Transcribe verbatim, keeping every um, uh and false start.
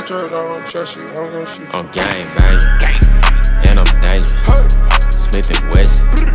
Metro don't trust you, I'm gonna shoot you. I'm gang banging, and I'm dangerous. Hey. Smith and Wesson.